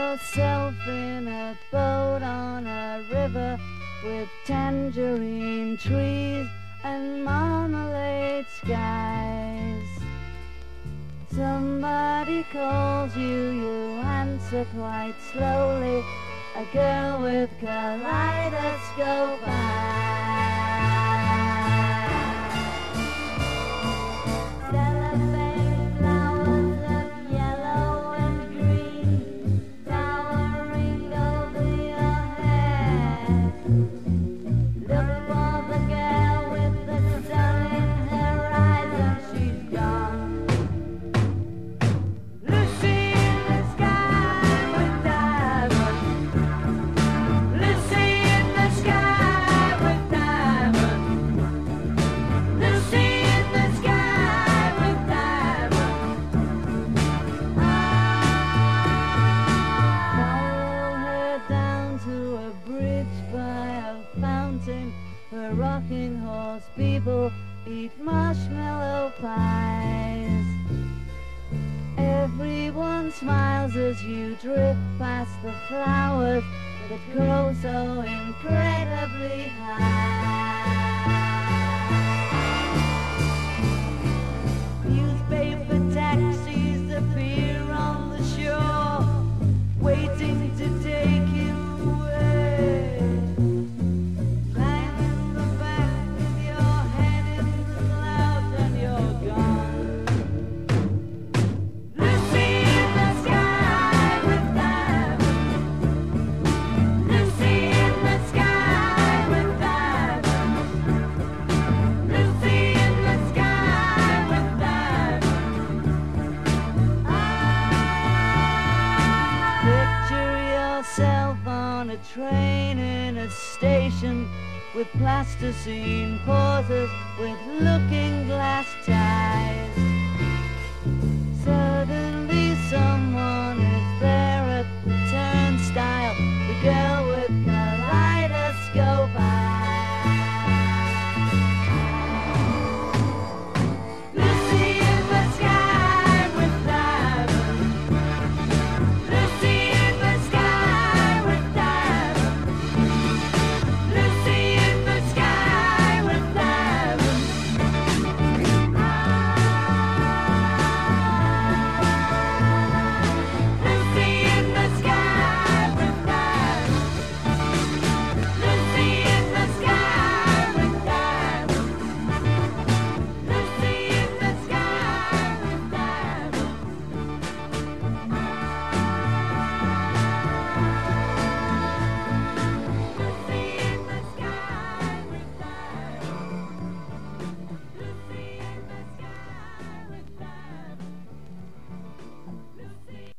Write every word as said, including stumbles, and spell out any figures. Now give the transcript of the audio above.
yourself in a boat on a river with tangerine trees and marmalade skies. Somebody calls you, you answer quite slowly. A girl with kaleidoscope eyes. Cellophane flowers of yellow and green towering over your head. Look for the girl with the sun in her eyes and she's gone. Lucy in the sky with diamonds. Lucy in the sky with diamonds. Lucy in the sky with diamonds. Follow her down to a bridge by a fountain where rocking horse people eat marshmallow pies. Everyone smiles as you drift past the flowers that grow so incredibly high. Newspaper taxis appear on the shore, waiting to take you away. Climb in the back with your head in the clouds and you're gone. Lucy in the sky with diamonds. Lucy in the sky with diamonds. Lucy in the sky with diamonds. Picture yourself on a train in a station with plasticine pauses with looking glass ties.